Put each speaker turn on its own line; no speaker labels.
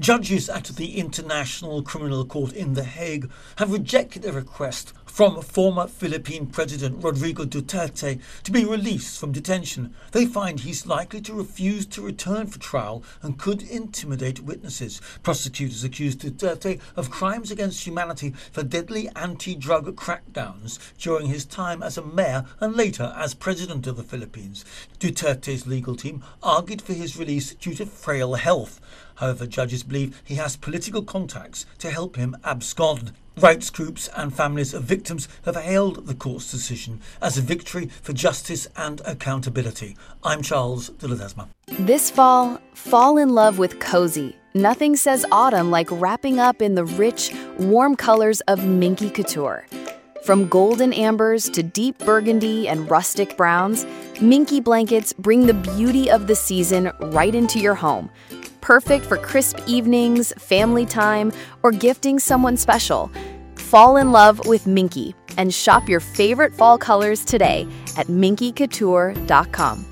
Judges at the International Criminal Court in The Hague have rejected a request from former Philippine President Rodrigo Duterte to be released from detention. They find he's likely to refuse to return for trial and could intimidate witnesses. Prosecutors accuse Duterte of crimes against humanity for deadly anti-drug crackdowns during his time as a mayor and later as president of the Philippines. Duterte's legal team argued for his release due to frail health. However, judges believe he has political contacts to help him abscond. Rights groups and families of victims have hailed the court's decision as a victory for justice and accountability. I'm Charles de Ledesma.
This fall in love with cozy. Nothing says autumn like wrapping up in the rich, warm colors of Minky Couture. From golden ambers to deep burgundy and rustic browns, Minky blankets bring the beauty of the season right into your home. Perfect for crisp evenings, family time, or gifting someone special. Fall in love with Minky and shop your favorite fall colors today at minkycouture.com.